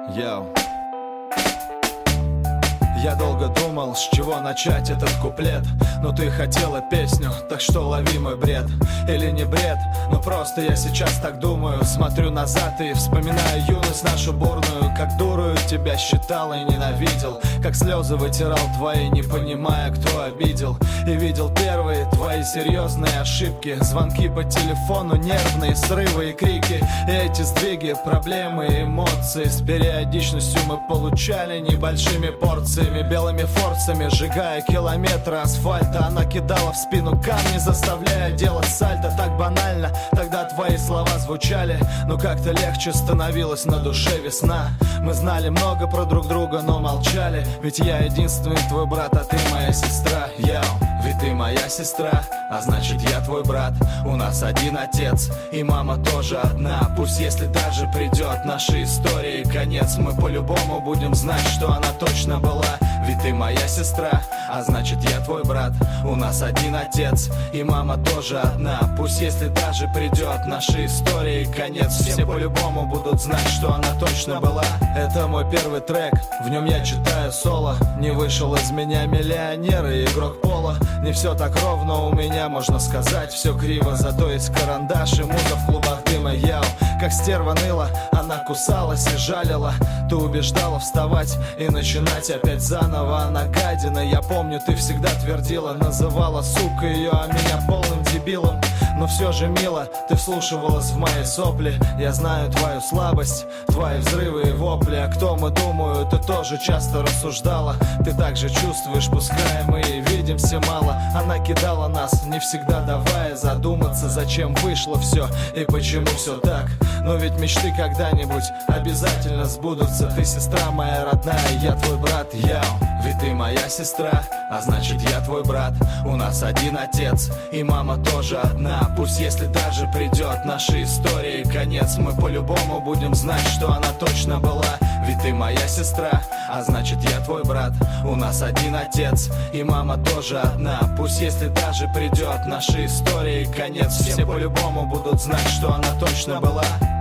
Йоу. Я долго думал, с чего начать этот куплет. Но ты хотела песню, так что лови мой бред. Или не бред, но просто я сейчас так думаю. Смотрю назад и вспоминаю юность нашу бурную. Как дурою тебя считал и ненавидел, как слезы вытирал твои, не понимая, кто обидел. И видел первые твои серьезные ошибки, звонки по телефону, нервные срывы и крики. И эти сдвиги, проблемы, эмоции с периодичностью мы получали небольшими порциями. Белыми форцами, сжигая километры асфальта, она кидала в спину камни, заставляя делать сальто. Так банально тогда твои слова звучали, но как-то легче становилось на душе весна. Мы знали много про друг друга, но молчали. Ведь я единственный твой брат, а ты моя сестра. Йоу. Ведь ты моя сестра, а значит я твой брат. У нас один отец, и мама тоже одна. Пусть если даже придет нашей истории конец, мы по-любому будем знать, что она точно была. Ведь ты моя сестра, а значит я твой брат. У нас один отец, и мама тоже одна. Пусть если даже придет нашей истории конец, все по-любому будут знать, что она точно была. Это мой первый трек, в нем я читаю соло. Не вышел из меня миллионер и игрок пола. Не все так ровно у меня, можно сказать. Все криво, зато есть карандаш и муза в клубах дыма. Яу, как стерва ныла, она кусалась и жалила. Ты убеждала вставать и начинать опять заново. Она гадина, я помню, ты всегда твердила. Называла сука ее, а меня полным дебилом. Но все же мило, ты вслушивалась в мои сопли. Я знаю твою слабость, твои взрывы и вопли. А кто мы, думаю, ты тоже часто рассуждала. Ты также чувствуешь, пускай мы и видимся мало. Она кидала нас, не всегда давая задуматься, зачем вышло все и почему все так. Но ведь мечты когда-нибудь обязательно сбудутся. Ты сестра моя родная, я твой брат. Яу. Ведь ты моя сестра, а значит я твой брат. У нас один отец, и мама тоже одна. Пусть если даже придет нашей истории конец, мы по-любому будем знать, что она точно была. Ведь ты моя сестра, а значит я твой брат. У нас один отец, и мама тоже одна. Пусть если даже придет нашей истории конец, все по-любому будут знать, что она точно была.